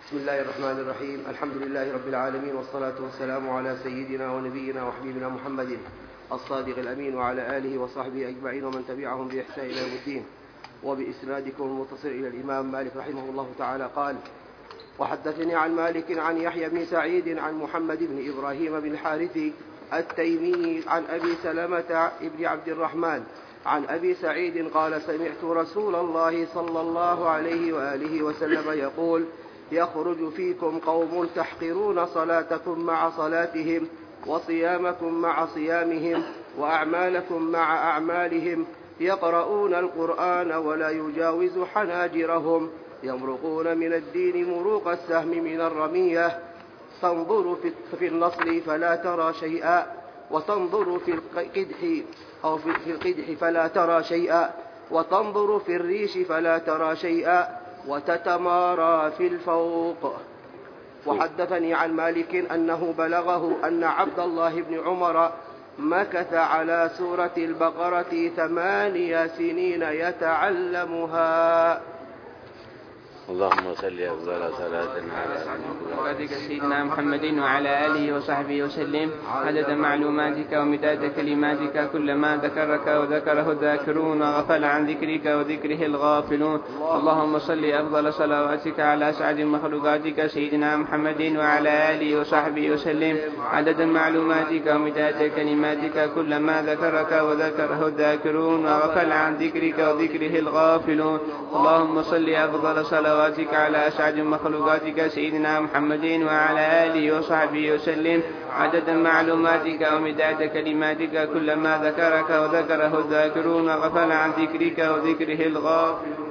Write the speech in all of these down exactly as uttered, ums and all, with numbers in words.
بسم الله الرحمن الرحيم. الحمد لله رب العالمين، والصلاة والسلام على سيدنا ونبينا وحبيبنا محمد الصادق الأمين وعلى آله وصحبه أجمعين ومن تبعهم بإحسان إلى يوم الدين. وبإسنادكم المتصل إلى الإمام مالك رحمه الله تعالى قال: وحدثني عن مالك عن يحيى بن سعيد عن محمد بن إبراهيم بن الحارث التيمي عن أبي سلمة بن عبد الرحمن عن أبي سعيد قال: سمعت رسول الله صلى الله عليه وآله وسلم يقول: يخرج فيكم قوم تحقرون صلاتكم مع صلاتهم، وصيامكم مع صيامهم، وأعمالكم مع أعمالهم، يقرؤون القرآن ولا يجاوز حناجرهم، يمرقون من الدين مروق السهم من الرمية، تنظر في النصل فلا ترى شيئا، وتنظر في القدح أو في القدح فلا ترى شيئا، وتنظر في الريش فلا ترى شيئا، وتتمارى في الفوق. وحدثني عن مالك أنه بلغه أن عبد الله بن عمر مكث على سورة البقرة ثماني سنين يتعلمها. اللهم صل أفضل صلاة على سيدنا محمد وعلى آله وصحبه وسلم عدد معلوماتك ومداد كلماتك، كلما ذكرك وذكره الذاكرون وغفل عن ذكرك وذكره الغافلون. اللهم صل أفضل صلواتك على أسعد مخلوقاتك سيدنا محمد وعلى آله وصحبه وسلم عدد معلوماتك ومداد كلماتك، كلما ذكرك وذكره الذاكرون وغفل عن ذكرك وذكره الغافلون. اللهم صل أفضل صلواتك على أسعد مخلوقاتك سيدنا محمد وعلى آله وصحبه وسلم عدد معلوماتك ومداد كلماتك، كلما ذكرك وذكره الذاكرون وغفل عن ذكرك وذكره الغافلون.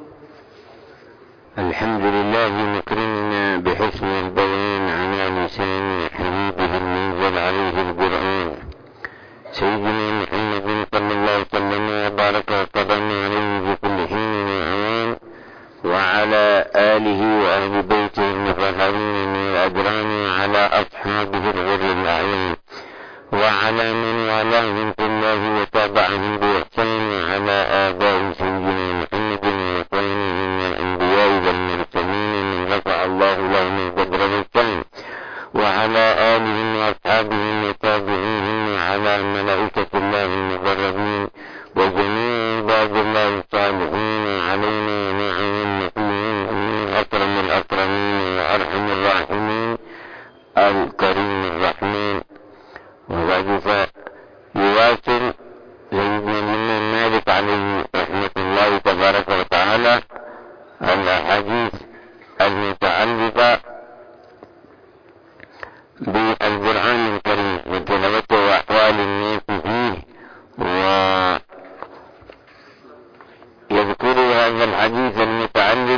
الحمد لله مكرمنا بحسن البيان على لسان حبيبه المنزل عليه القرآن سيدنا محمد صلى الله عليه وسلم وبارك وقدم عليه في كل حين وأوان، وعلى آله وأهل بيته المطهرين من الأدران، وعلى أصحابه الغر الأعيان، وعلى من والاهم في الله وتابعهم بإحسان، وعلى آباء سيدنا محمد وإخوانه من الأنبياء والمرسلين من رفع الله لهم قدر الإحسان، وعلى آلهم وأصحابهم وتابعيهم، وعلى ملائكة الله المقربين وجميع عباد الله الصالحين، وعلينا ونعم المؤمنين أكرم الأكرمين وأرحم الراحمين الكريم الرحمن. وبعد فيواصل سيدنا الإمام مالك عليه رحمة الله تبارك وتعالى الأحاديث المتعلقة بالقرآن الكريم وتلاوته وأحوال الناس فيه، ويذكر هذا الحديث المتعلق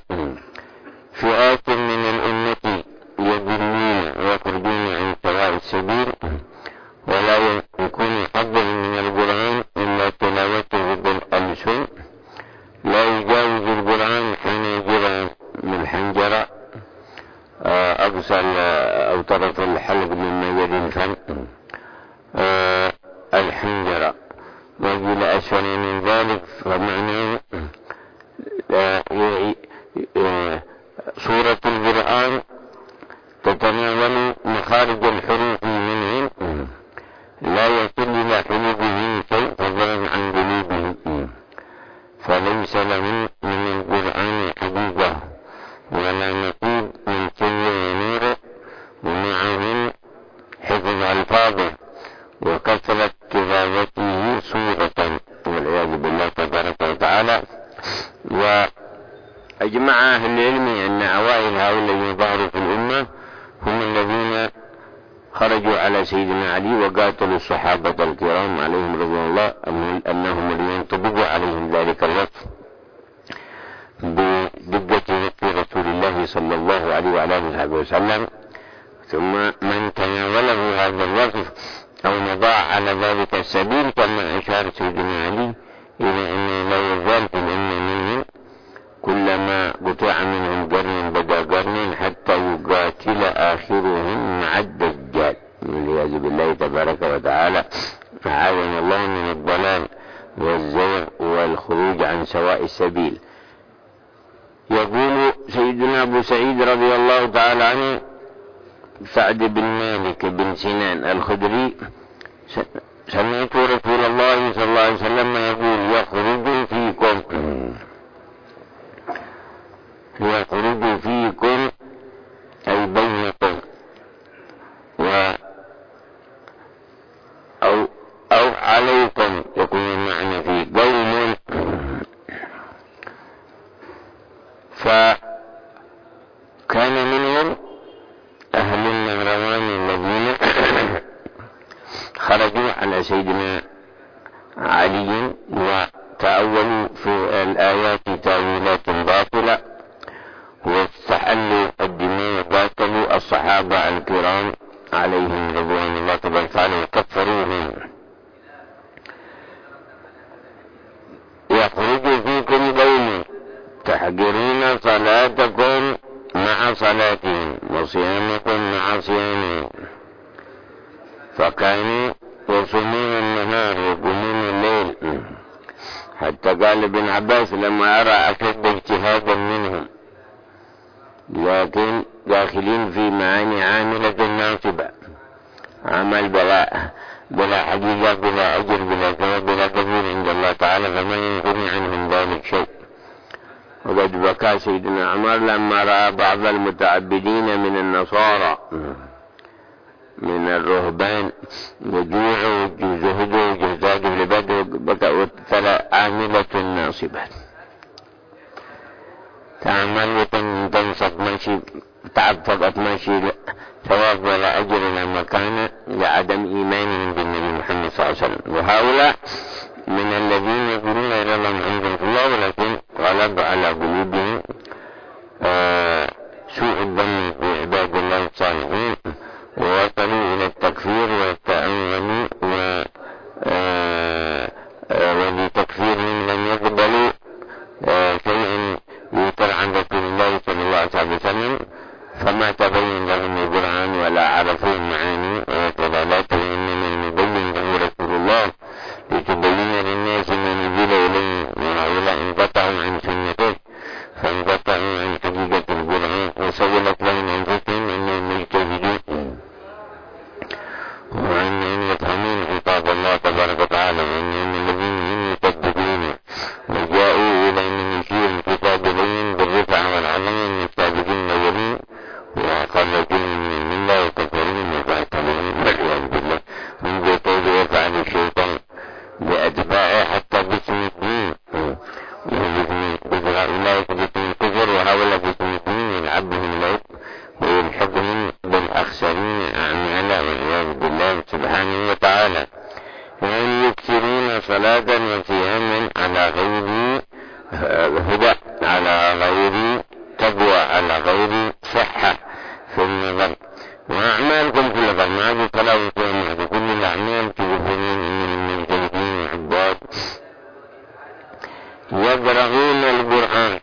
بفئات من الأمة يضلون ويخرجون عن سواء السبيل، ولا يكون حظهم من القرآن إلا تلاوته بالألسن، لا يجاوز القرآن حناجر من حنجرة أقصى أو طرف الحلق مما يلي الفم الحنجرة، وقيل أسفل من ذلك، فمعناه سورة القرآن تتناول مخارج الحروف منه، لا يصل إلى حلوبهم شيء فضلا عن قلوبهم، فليس لهم من القرآن حديثة ولا نقيب من سر ونور، ومعهم حفظ ألفاظه وكثرة تلاوته سورة، والعياذ بالله تبارك وتعالى. وأجمع أهل العلم أن أوائل هؤلاء يظهروا في الأمة هم الذين خرجوا على سيدنا علي وقاتلوا الصحابة الكرام عليهم رضوان الله، أنهم اللي ينطبقوا عليهم ذلك الوصف بدقة وصف رسول الله صلى الله عليه وعلى آله وسلم. ثم من تناوله هذا الوصف أو مضى على ذلك السبيل كما أشار سيدنا علي إلى أنه لا يزال في الأمة منهم كلما قطع منهم قرن بدا قرن حتى يقاتل آخرهم مع الدجال، والعياذ بالله تبارك وتعالى. أعاذنا الله من الضلال والزيغ والخروج عن سواء السبيل. يقول سيدنا أبو أبو سعيد رضي الله تعالى عنه سعد بن مالك بن سنان الخدري سمعت رسول الله صلى الله عليه وسلم يقول يخرج فيكم يخرج فيكم أي بينكم و أو, أو عليكم يكون المعنى في قوم فكان منهم أهل النهروان الذين خرجوا على سيدنا علي وتأولوا في الآيات تأويلات باطلة واستحلوا الدماء وقاتلوا الصحابة الكرام عليهم رضوان الله تبارك وتعالى وكفروهم. يخرج فيكم قوم تحقرون صلاتكم مع صلاتهم وصيامكم مع صيامهم، فكانوا يصومون النهار ويقومون الليل، حتى قال ابن عباس لما أرى أشد اجتهادا منهم لكن داخلين في معاني عاملة ناصبة، عمل بلا بلا حقيقة بلا أجر بلا ثواب بلا قبول عند الله تعالى، فما يغني عنهم ذلك شيء. وقد بكى سيدنا عمر لما رأى بعض المتعبدين من النصارى من الرهبان وجوعوا وزهدوا وجزادوا لبدوا بكى وتلا عاملة ناصبة تعمل وتنصف ماشي تعب فقط ماشي ثواب ولا أجر لما كان لعدم إيمانهم بالنبي محمد صلى الله عليه وسلم. وهؤلاء من الذين يقولون إلى الله من عند الله ولكن غلب على قلوبهم آه سوء الظن بعباد الله الصالحين ووصلوا إلى التكفير والتأمن و آه آه ولتكفيرهم لم يقبلوا آه شيئا يوتر عن رسول الله صلى الله عليه وسلم، فما تبين لهم القرآن ولا عرفوا المعاني ودلالاته، إنما المبين له رسول الله لتبين للناس ما نزل إليه، وهؤلاء انقطعوا عن سنته فانقطعوا عن حقيقة القرآن وسولت لهم أنفسهم أنهم يجتهدون وأنهم يفهمون خطاب الله تبارك وتعالى، وأنهم الذين يصدقون وجاءوا إلى من يشير الكتاب إليهم بالرفع والعظيم من السابقين الأولين وخرجوا من الملة وكفروا وقاتلوا والعياذ بالله من جوتوا ويفعل الشيطان بأتباعه حتى باسم الدين أولئك باسم الكفر وهؤلاء باسم الدين يلعبهم العب ويلحقهم بالأخسرين أعمالا والعياذ بالله سبحانه وتعالى. وهم يكثرون صلاة وصياما على غير هدى على غير تقوى على غير صحة في النظر، وأعمالكم كلها ما هذه صلاة وصيام هذه كل الأعمال تجفرون من المنتهين عباد يقرؤون القرآن.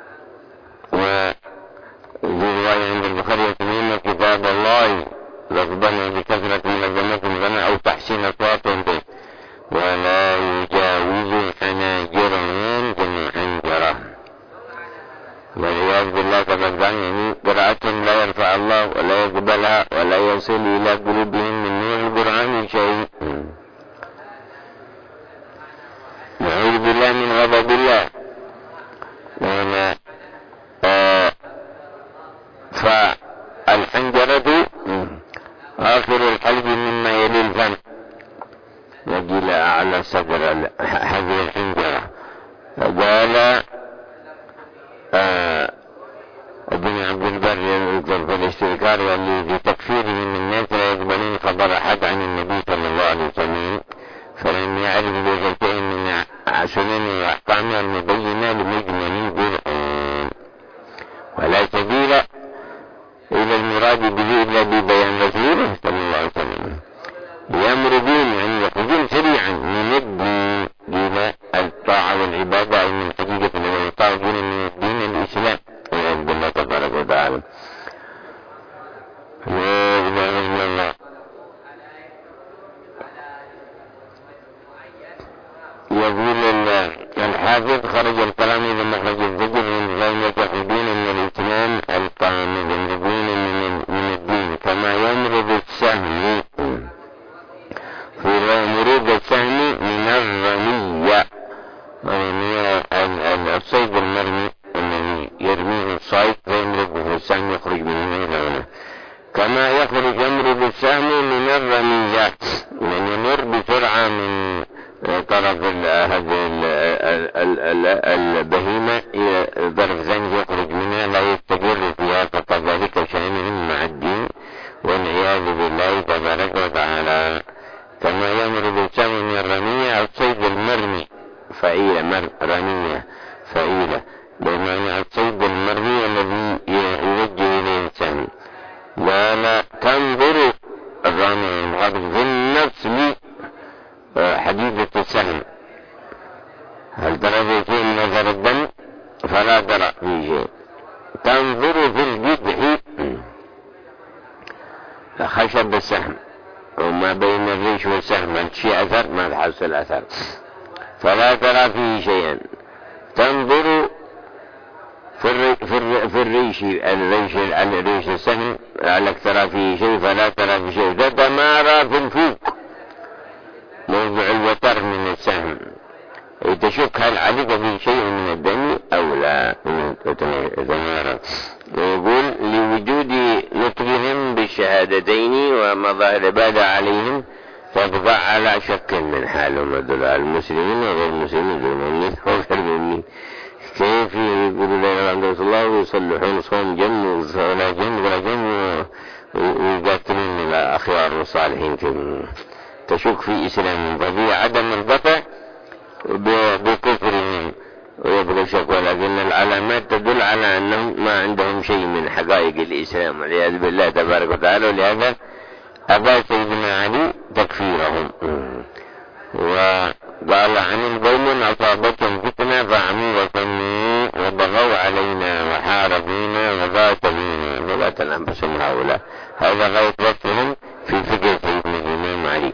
وزي عند البخاري يسمون كتاب الله رغبا بكثرة ملزمة لنا أو تحسين أصواتهم به ولا يجاوز حناجرهم كما حنجره والعياذ بالله تبارك يعني قراءة لا يرفع الله ولا يقبلها ولا يصل إلى قلوبهم من نور القرآن شيء. نعوذ بالله من غضب الله. وما آه فالحنجرة آخر القلب مما يلي الفم وجل أعلى صدر هذه الحنجرة. قال آه ابن عبد البر يذكر في الاستذكار واللي بتكفيرهم من الناس لا يقبلون خبر أحد عن النبي صلى الله عليه وسلم، فلم يعرف بشيء من سنن وأحكامها المبينة لمجمل القرآن، ولا سبيل إلى المراد به إلا ببيان رسوله صلى الله عليه وسلم. يأمر بهم أن يخرجون سريعا من الدين إلى الطاعة والعبادة أو من حقيقة الطاعة من الدين الإسلام والعياذ بالله تبارك وتعالى. لا إله إلا الله. يقول الحافظ خرج الكلام إذا مخرج الزجر من غير يتحدون من الإسلام السهم يخرج من هنا إلى هنا، كما يخرج يمرد السهم من الرميات، من يمر بسرعة من طرف هذه البهيمة إلى طرف ثاني يخرج منها لا يستقر فيها، فكذلك شأنهم مع الدين والعياذ بالله تبارك وتعالى. كما يمرد السهم من الرمية الصيد المرمي، فعيلة مر رمية فعيلة بمعنى الصيد المرمي الذي يوجه إليه السهم. لا لا تنظر الرامي المغرب في النفس حديثة السهم، هل ترى في شيء من نظر الدم؟ فلا ترى في شيء. تنظر في الجذع خشب السهم وما بين الريش والسهم هل شيء أثر؟ ما تحصل أثر، فلا ترى فيه شيئا. تنظر في في الريش الريش الريش السهم لعلك ترى فيه شيء، فلا ترى فيه شيء. تتمارى في الفوق موضع الوتر من السهم، تشك هل علق فيه شيء من الدم أو لا. تتمارى. ويقول لوجود نطقهم بالشهادتين ومظاهر العبادة عليهم تبقى على شك من حالهم هذول المسلمين وغير المسلمين المؤمنين وغير المؤمنين. كيف يقولوا لا إله إلا الله ويصلحون صوم جم ولا جم ولا جم ويقاتلون الأخيار والصالحين، تشك في إسلامهم، ففي عدم القطع بكفرهم ويبقى شك. ولكن العلامات تدل على أنهم ما عندهم شيء من حقائق الإسلام والعياذ بالله تبارك وتعالى. ولهذا أبى سيدنا علي تكفيرهم، وقال عنهم قوم أصابتهم فتنة فعموا وسموا وبغوا علينا وحاربونا وقاتلونا فلا تنافسهم هؤلاء. هذا غاية وصفهم في فقه سيدنا الإمام علي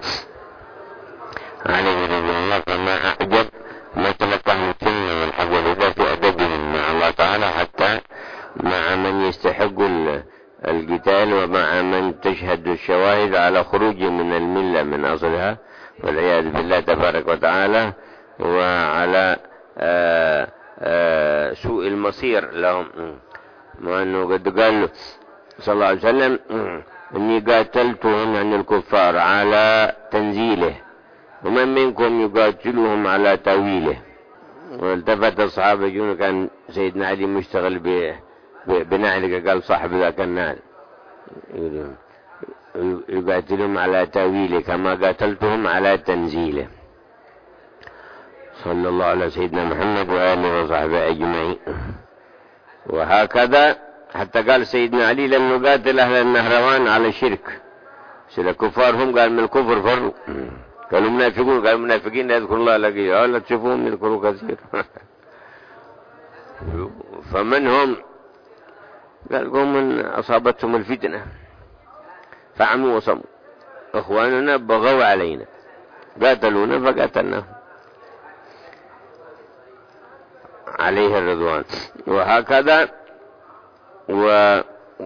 عليه رضي الله. فما أعجب ما تلقاه السنة والحق والهدى في أدبهم مع الله تعالى، حتى مع من يستحق القتال ومع من تشهد الشواهد على خروج من الملة من أصلها والعياذ بالله تبارك وتعالى، وعلى آآ آآ سوء المصير لهم. ما أنه قد قال صلى الله عليه وسلم إني قاتلتهم عن الكفار على تنزيله ومن منكم يقاتلهم على تأويله. والتفت الصحابة يقولون كان سيدنا علي مشتغل بنعلك، قال صاحب ذاك النعل يقاتلهم على تأويله كما قاتلتهم على تنزيله. صلى الله على سيدنا محمد وآله وصحبه أجمعين. وهكذا حتى قال سيدنا علي لن نقاتل أهل النهروان على الشرك، سيد الكفار هم قال من الكفر فروا، قالوا منافقون قالوا منافقين لا يذكر الله لقيه لا تشوفون يذكروا كثير. فمن هم؟ قال قوم من أصابتهم الفتنة فعموا وصموا، أخواننا بغوا علينا قاتلونا فقاتلناهم عليه الرضوان. وهكذا و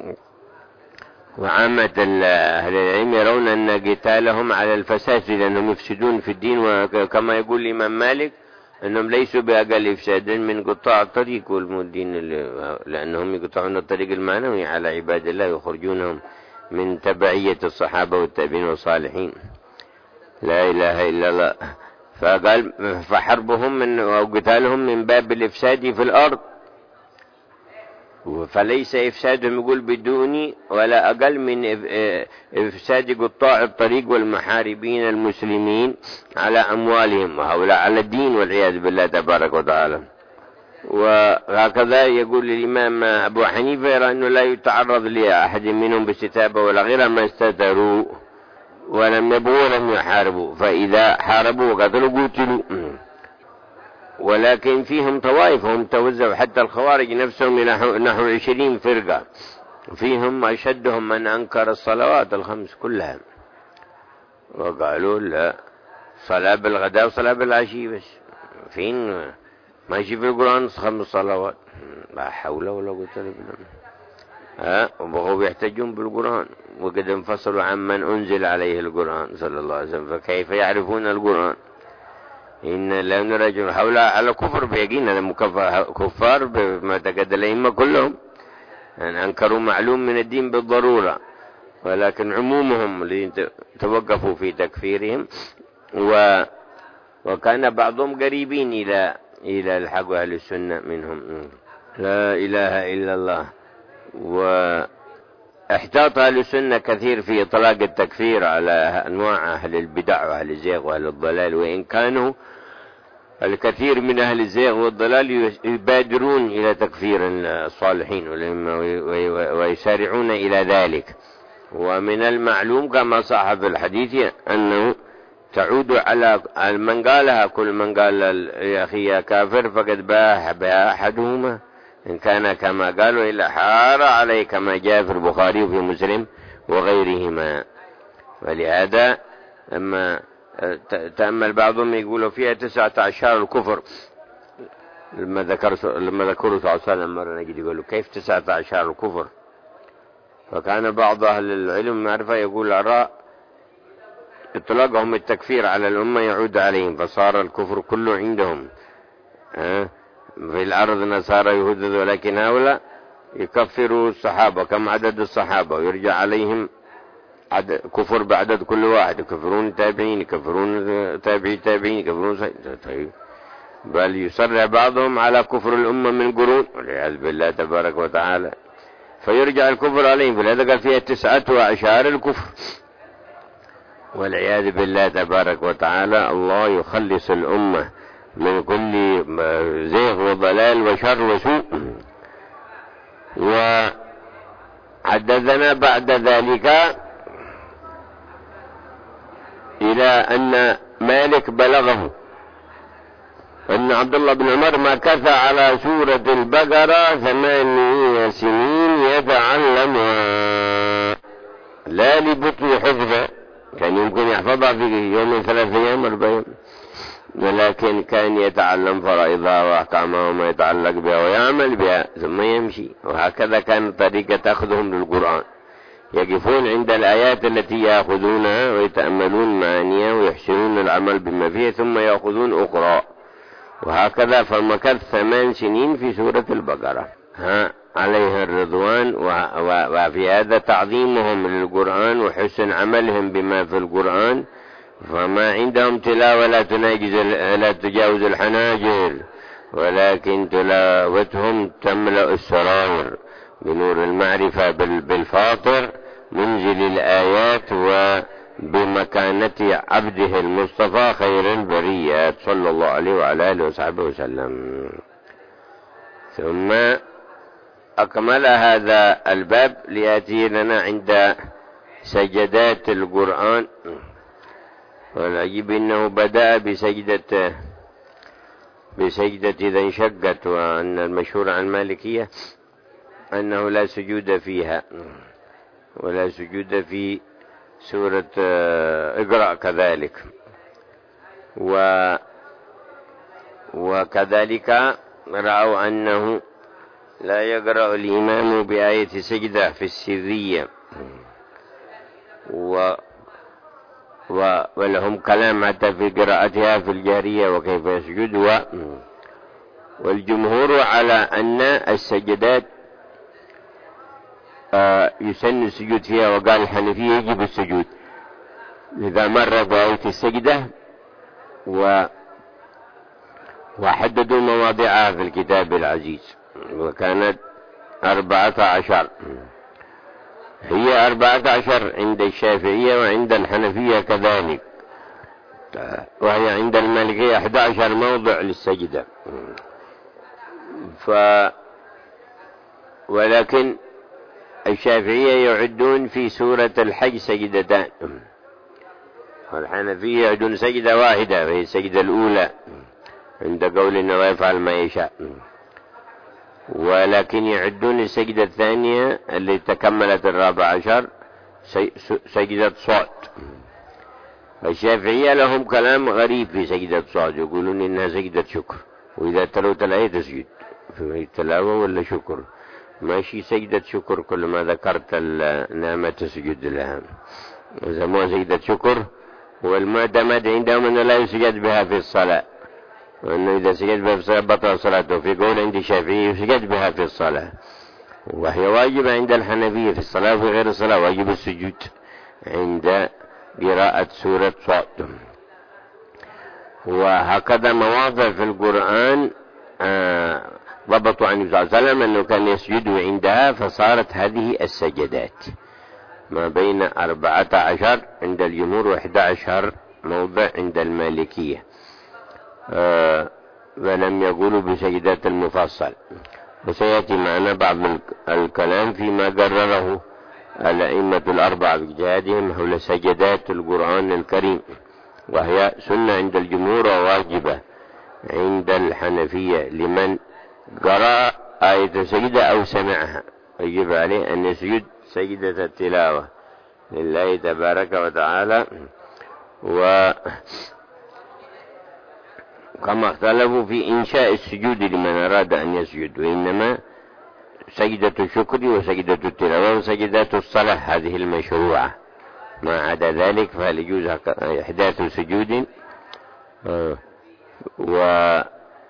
وعامة أهل العلم يرون أن قتالهم على الفساد لأنهم يفسدون في الدين، وكما يقول الإمام مالك أنهم ليسوا بأقل إفساد من قطاع الطريق والمدين، لأنهم يقطعون الطريق المعنوي على عباد الله يخرجونهم من تبعية الصحابة والتابعين والصالحين. لا إله إلا الله. فقال فحربهم من أو قتالهم من باب الإفساد في الأرض، فليس إفسادهم يقول بدوني ولا أقل من إفساد قطاع الطريق والمحاربين المسلمين على أموالهم، وهؤلاء على الدين والعياذ بالله تبارك وتعالى. وهكذا يقول الإمام أبو حنيفة يرى أنه لا يتعرض لأحد منهم باستتابة ولا غير ما استتروا ولم يبغوا ولم يحاربوا، فإذا حاربوا وقتلوا قتلوا. ولكن فيهم طوائف هم توزعوا، حتى الخوارج نفسهم إلى نحو عشرين فرقة، فيهم أشدهم من أنكر الصلوات الخمس كلها وقالوا لا صلاة بالغداء وصلاة بالعشي بس، فين ماشي في القرآن خمس صلوات، لا حول ولا قوة إلا بالله. ها وبغوا يحتجون بالقرآن وقد انفصلوا عن من أنزل عليه القرآن صلى الله عليه وسلم، فكيف يعرفون القرآن؟ إن لأن رجل حول على كفر بيقين هذا كفار بما تقدم الأئمة كلهم يعني أنكروا معلوم من الدين بالضرورة، ولكن عمومهم اللي توقفوا في تكفيرهم، و وكان بعضهم قريبين إلى إلى الحق أهل السنة منهم. لا إله إلا الله. واحتاط أهل السنة كثير في إطلاق التكفير على أنواع أهل البدع وأهل الزيغ وأهل الضلال، وإن كانوا الكثير من أهل الزيغ والضلال يبادرون إلى تكفير الصالحين ويسارعون إلى ذلك. ومن المعلوم كما صح في الحديث أنه تعود على من قالها، كل من قال يا أخي يا كافر فقد باح بها أحدهما إن كان كما قالوا إلا حار عليه، كما جاء في البخاري وفي مسلم وغيرهما. ولهذا أما تأمل بعضهم يقولوا فيها تسعة عشر الكفر، لما ذكر لما ذكروا صلى الله عليه وسلم مرة نجد يقولوا كيف تسعة عشر الكفر؟ فكان بعض أهل العلم معرفة يقول أرى اطلاقهم التكفير على الأمة يعود عليهم، فصار الكفر كله عندهم. أه؟ في الأرض نصارى يهود، ولكن هؤلاء يكفروا الصحابة، كم عدد الصحابة، ويرجع عليهم عدد كفر بعدد كل واحد، يكفرون تابعين، يكفرون تابعي تابعين، يكفرون طيب، بل يصرح بعضهم على كفر الأمة من قرون والعياذ بالله تبارك وتعالى، فيرجع الكفر عليهم. فلذا قال فيها تسعة وعشر الكفر والعياذ بالله تبارك وتعالى. الله يخلص الأمة من كل زيغ وضلال وشر وسوء. وحدثنا بعد ذلك إلى أن مالك بلغه أن عبد الله بن عمر مكث على سورة البقرة ثمانية سنين يتعلمها، لا لبطء حفظه، كان يمكن يحفظها في يوم ثلاث أيام أربعين، ولكن كان يتعلم فرائضها وأحكامها وما يتعلق بها ويعمل بها ثم يمشي. وهكذا كان طريقة أخذهم للقرآن، يقفون عند الآيات التي يأخذونها ويتأملون معانيها ويحسنون العمل بما فيها ثم يأخذون أخرى، وهكذا. فمكث ثمان سنين في سورة البقرة ها عليها الرضوان. وفي هذا تعظيمهم للقرآن وحسن عملهم بما في القرآن، فما عندهم تلاوة لا تناجز لا تجاوز الحناجر، ولكن تلاوتهم تملأ السرائر بنور المعرفة بالفاطر منزل الآيات وبمكانة عبده المصطفى خير البريات صلى الله عليه وعلى آله وصحبه وسلم. ثم أكمل هذا الباب ليأتي لنا عند سجدات القرآن. والعجيب إنه بدأ بسجدة بسجدة إذا انشقت، وأن المشهور عن المالكية أنه لا سجود فيها، ولا سجود في سورة اقرأ كذلك. و وكذلك رأوا أنه لا يقرأ الإمام بآية سجدة في السرية، و و ولهم كلام حتى في قراءتها في الجارية وكيف يسجد. و والجمهور على أن السجدات آه يسن السجود فيها، وقال الحنفية يجب السجود إذا مر بآية السجدة، و وحددوا مواضعها في الكتاب العزيز، وكانت أربعة عشر، هي أربعة عشر عند الشافعية وعند الحنفية كذلك، وهي عند المالكية أحد عشر موضع للسجدة. ف ولكن الشافعية يعدون في سورة الحج سجدتان، والحنفية يعدون سجدة واحدة وهي السجدة الأولى عند قول إنه يفعل ما يشاء، ولكن يعدون السجدة الثانية اللي تكملت الرابع عشر سجدة صعد. الشافعية لهم كلام غريب في سجدة صعد، يقولون إنها سجدة شكر، وإذا تلوت الآية تسجد في تلاوة ولا شكر، ماشي سجدة شكر، كل ما ذكرت النعمة تسجد لها، يسموها سجدة شكر. والمعتمد عندهم أنه لا يسجد بها في الصلاة، وأنه إذا سجد بها في الصلاة بطل صلاته، في قول عند الشافعي يسجد بها في الصلاة. وهي واجبة عند الحنفية في الصلاة وفي غير الصلاة، واجب السجود عند قراءة سورة صاد. وهكذا مواضع في القرآن آه ضبطوا عن النبي صلى الله عليه وسلم أنه كان يسجد عندها، فصارت هذه السجدات ما بين أربعة عشر عند الجمهور وإحدى عشر موضع عند المالكية، آه ولم يقولوا بسجدات المفصل. وسيأتي معنا بعض الكلام فيما قرره الأئمة الأربعة باجتهادهم حول سجدات القرآن الكريم، وهي سنة عند الجمهور وواجبة عند الحنفية لمن قرأ آية سجدة أو سمعها، يجب عليه أن يسجد سجدة التلاوة لله تبارك وتعالى. وكما اختلفوا في إنشاء السجود لمن أراد أن يسجد، وإنما سجدة الشكر وسجدة التلاوة وسجدات الصلاة هذه المشروعة، ما عدا ذلك فهل يجوز إحداث سجود و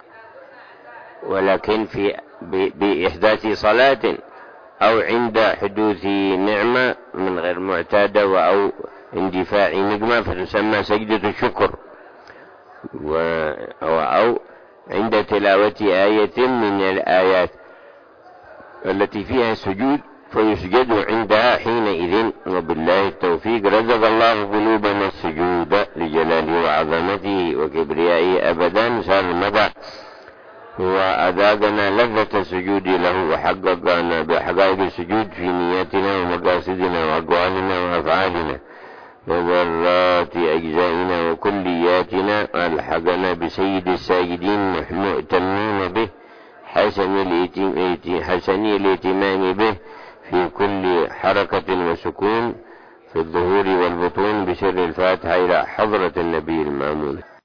ولكن في بإحداث صلاة أو عند حدوث نعمة من غير معتادة أو اندفاع نقمة فتسمى سجدة الشكر، أو عند تلاوة آية من الآيات التي فيها سجود فيسجد عندها حينئذ. وبالله التوفيق. رزق الله قلوبنا السجود لجلاله وعظمته وكبريائه أبدا سرمدا، وأذاقنا لذة السجود له وحققنا بحقائق السجود في نياتنا ومقاصدنا وأقوالنا وأفعالنا وذرات أجزائنا وكلياتنا، وألحقنا بسيد الساجدين مؤتمين به حسني الاهتمام به في كل حركة وسكون في الظهور والبطون بسر الفاتحة إلى حضرة النبي المأمون.